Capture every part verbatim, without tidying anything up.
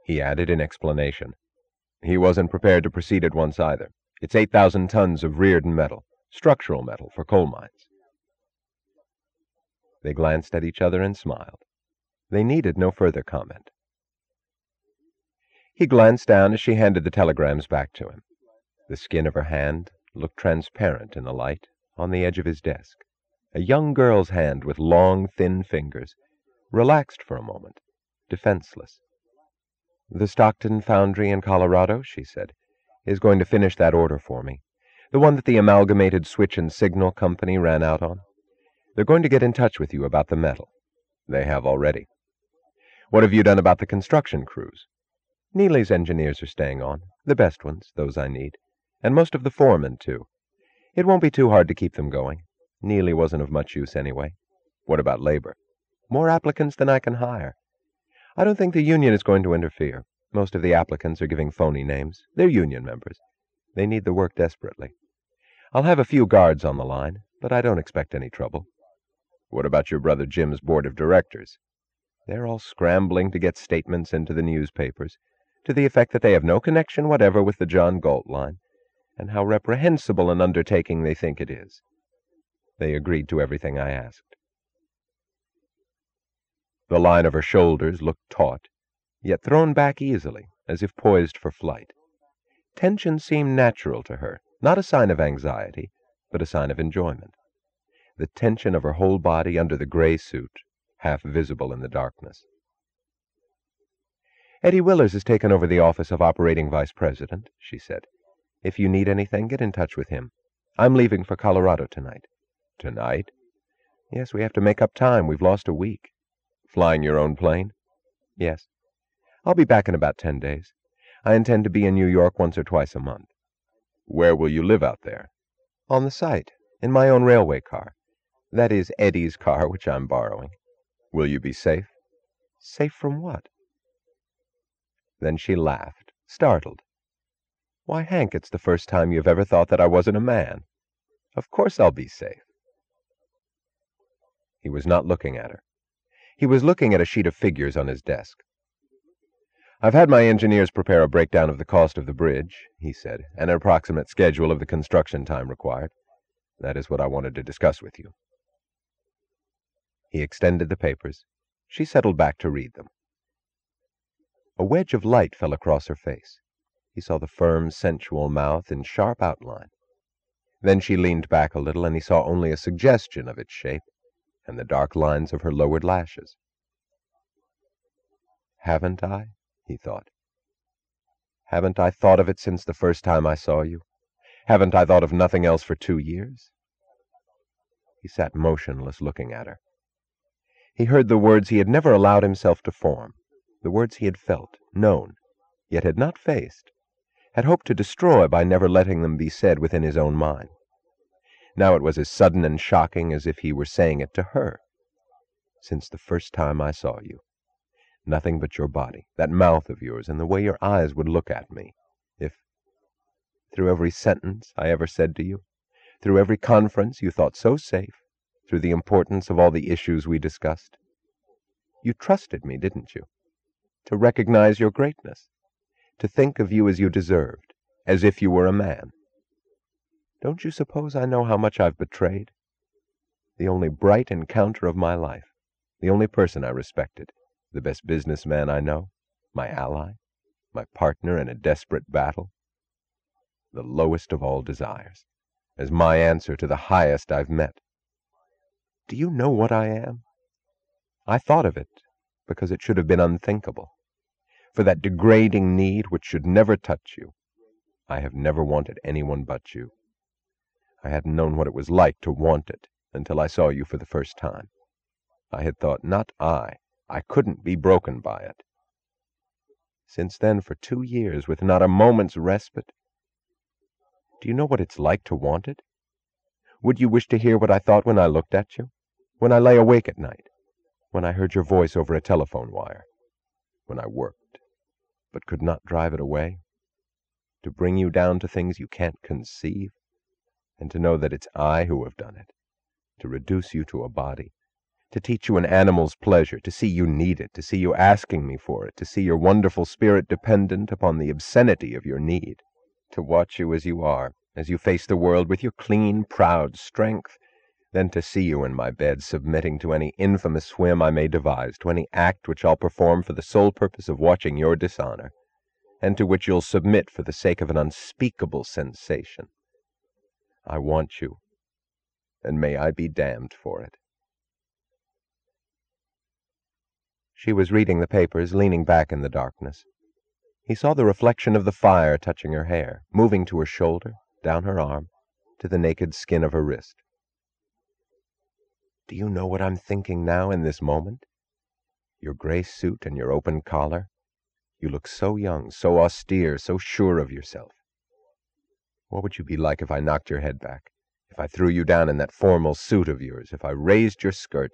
he added in explanation. He wasn't prepared to proceed at once either. It's eight thousand tons of Rearden metal, structural metal for coal mines. They glanced at each other and smiled. They needed no further comment. He glanced down as she handed the telegrams back to him. The skin of her hand looked transparent in the light on the edge of his desk. A young girl's hand with long, thin fingers, relaxed for a moment, defenseless. "The Stockton foundry in Colorado," she said, "is going to finish that order for me, the one that the Amalgamated Switch and Signal Company ran out on. They're going to get in touch with you about the metal. They have already. What have you done about the construction crews?" "Neely's engineers are staying on, the best ones, those I need, and most of the foremen, too. It won't be too hard to keep them going. Neely wasn't of much use anyway." "What about labor?" "More applicants than I can hire. I don't think the union is going to interfere. Most of the applicants are giving phony names. They're union members. They need the work desperately. I'll have a few guards on the line, but I don't expect any trouble." "What about your brother Jim's board of directors?" "They're all scrambling to get statements into the newspapers, to the effect that they have no connection whatever with the John Galt line, and how reprehensible an undertaking they think it is. They agreed to everything I asked." The line of her shoulders looked taut, yet thrown back easily, as if poised for flight. Tension seemed natural to her, not a sign of anxiety, but a sign of enjoyment. The tension of her whole body under the gray suit, half visible in the darkness. "Eddie Willers has taken over the office of operating vice president," she said. "If you need anything, get in touch with him. I'm leaving for Colorado tonight." "Tonight?" "Yes, we have to make up time. We've lost a week." "Flying your own plane?" "Yes. I'll be back in about ten days. I intend to be in New York once or twice a month." "Where will you live out there?" "On the site, in my own railway car. That is Eddie's car, which I'm borrowing." "Will you be safe?" "Safe from what?" Then she laughed, startled. "Why, Hank, it's the first time you've ever thought that I wasn't a man. Of course I'll be safe." He was not looking at her. He was looking at a sheet of figures on his desk. "I've had my engineers prepare a breakdown of the cost of the bridge," he said, "and an approximate schedule of the construction time required. That is what I wanted to discuss with you." He extended the papers. She settled back to read them. A wedge of light fell across her face. He saw the firm, sensual mouth in sharp outline. Then she leaned back a little, and he saw only a suggestion of its shape, and the dark lines of her lowered lashes. "Haven't I?" he thought. "Haven't I thought of it since the first time I saw you? Haven't I thought of nothing else for two years?" He sat motionless, looking at her. He heard the words he had never allowed himself to form, the words he had felt, known, yet had not faced, had hoped to destroy by never letting them be said within his own mind. Now it was as sudden and shocking as if he were saying it to her. "Since the first time I saw you. Nothing but your body, that mouth of yours, and the way your eyes would look at me. If, through every sentence I ever said to you, through every conference you thought so safe, through the importance of all the issues we discussed, you trusted me, didn't you? To recognize your greatness, to think of you as you deserved, as if you were a man. Don't you suppose I know how much I've betrayed? The only bright encounter of my life, the only person I respected, the best businessman I know, my ally, my partner in a desperate battle. The lowest of all desires, as my answer to the highest I've met. Do you know what I am? I thought of it because it should have been unthinkable. For that degrading need which should never touch you, I have never wanted anyone but you. I hadn't known what it was like to want it until I saw you for the first time. I had thought, not I, I couldn't be broken by it. Since then, for two years, with not a moment's respite. Do you know what it's like to want it? Would you wish to hear what I thought when I looked at you? When I lay awake at night? When I heard your voice over a telephone wire? When I worked, but could not drive it away? To bring you down to things you can't conceive, and to know that it's I who have done it, to reduce you to a body, to teach you an animal's pleasure, to see you need it, to see you asking me for it, to see your wonderful spirit dependent upon the obscenity of your need, to watch you as you are, as you face the world with your clean, proud strength, then to see you in my bed submitting to any infamous whim I may devise, to any act which I'll perform for the sole purpose of watching your dishonor, and to which you'll submit for the sake of an unspeakable sensation. I want you, and may I be damned for it." She was reading the papers, leaning back in the darkness. He saw the reflection of the fire touching her hair, moving to her shoulder, down her arm, to the naked skin of her wrist. "Do you know what I'm thinking now in this moment? Your gray suit and your open collar. You look so young, so austere, so sure of yourself. What would you be like if I knocked your head back, if I threw you down in that formal suit of yours, if I raised your skirt?"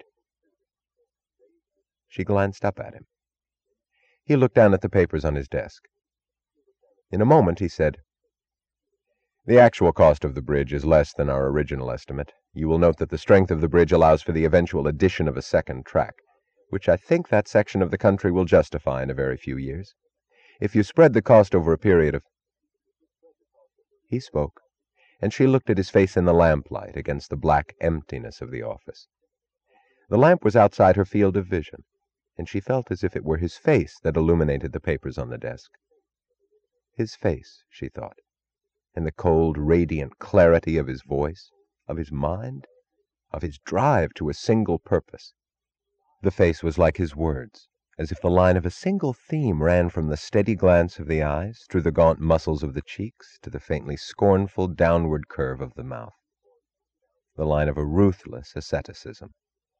She glanced up at him. He looked down at the papers on his desk. In a moment he said, "The actual cost of the bridge is less than our original estimate. You will note that the strength of the bridge allows for the eventual addition of a second track, which I think that section of the country will justify in a very few years. If you spread the cost over a period of—" He spoke, and she looked at his face in the lamplight against the black emptiness of the office. The lamp was outside her field of vision, and she felt as if it were his face that illuminated the papers on the desk. His face, she thought, and the cold, radiant clarity of his voice, of his mind, of his drive to a single purpose. The face was like his words, as if the line of a single theme ran from the steady glance of the eyes, through the gaunt muscles of the cheeks, to the faintly scornful downward curve of the mouth. The line of a ruthless asceticism.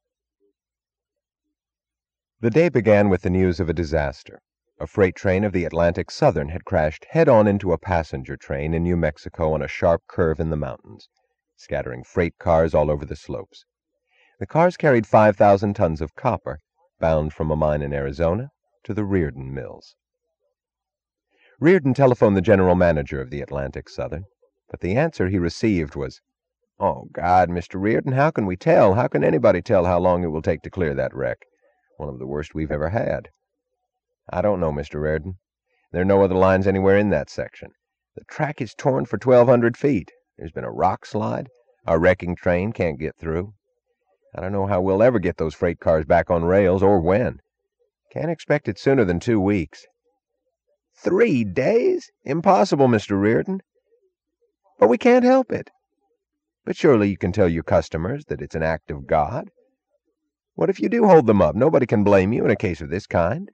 The day began with the news of a disaster. A freight train of the Atlantic Southern had crashed head-on into a passenger train in New Mexico on a sharp curve in the mountains, scattering freight cars all over the slopes. The cars carried five thousand tons of copper, bound from a mine in Arizona to the Reardon Mills. Reardon telephoned the general manager of the Atlantic Southern, but the answer he received was, "Oh, God, Mister Reardon, how can we tell? How can anybody tell how long it will take to clear that wreck? One of the worst we've ever had." "I don't know, Mister Reardon. There are no other lines anywhere in that section. The track is torn for twelve hundred feet. There's been a rock slide. Our wrecking train can't get through. I don't know how we'll ever get those freight cars back on rails, or when. Can't expect it sooner than two weeks." "Three days? Impossible, Mister Reardon." "But we can't help it." "But surely you can tell your customers that it's an act of God. What if you do hold them up? Nobody can blame you in a case of this kind."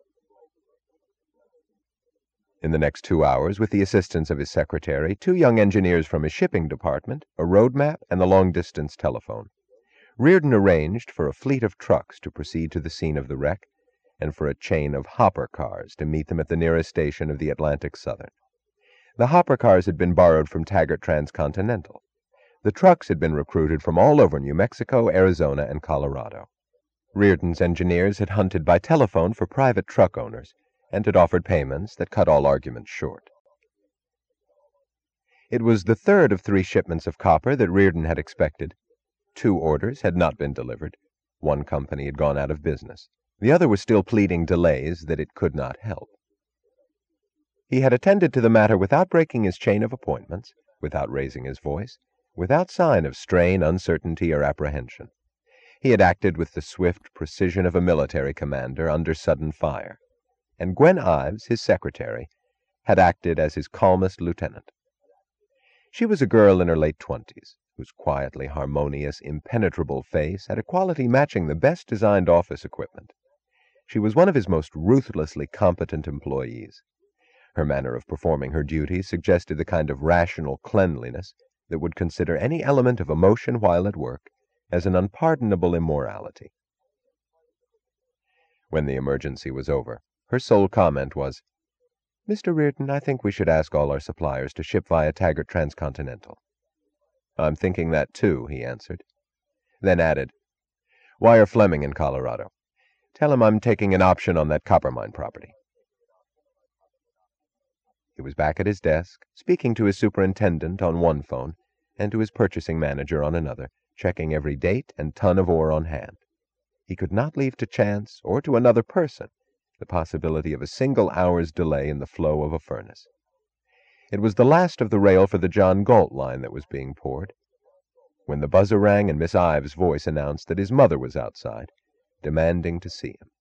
In the next two hours, with the assistance of his secretary, two young engineers from his shipping department, a road map, and the long-distance telephone, Reardon arranged for a fleet of trucks to proceed to the scene of the wreck, and for a chain of hopper cars to meet them at the nearest station of the Atlantic Southern. The hopper cars had been borrowed from Taggart Transcontinental. The trucks had been recruited from all over New Mexico, Arizona, and Colorado. Reardon's engineers had hunted by telephone for private truck owners, and had offered payments that cut all arguments short. It was the third of three shipments of copper that Reardon had expected. Two orders had not been delivered. One company had gone out of business. The other was still pleading delays that it could not help. He had attended to the matter without breaking his chain of appointments, without raising his voice, without sign of strain, uncertainty, or apprehension. He had acted with the swift precision of a military commander under sudden fire, and Gwen Ives, his secretary, had acted as his calmest lieutenant. She was a girl in her late twenties, whose quietly harmonious, impenetrable face had a quality matching the best designed office equipment. She was one of his most ruthlessly competent employees. Her manner of performing her duties suggested the kind of rational cleanliness that would consider any element of emotion while at work as an unpardonable immorality. When the emergency was over, her sole comment was, "Mister Reardon, I think we should ask all our suppliers to ship via Taggart Transcontinental." "I'm thinking that too," he answered. Then added, "Wire Fleming in Colorado. Tell him I'm taking an option on that copper mine property." He was back at his desk, speaking to his superintendent on one phone and to his purchasing manager on another, checking every date and ton of ore on hand. He could not leave to chance, or to another person, the possibility of a single hour's delay in the flow of a furnace. It was the last of the rail for the John Galt line that was being poured, when the buzzer rang and Miss Ives' voice announced that his mother was outside, demanding to see him.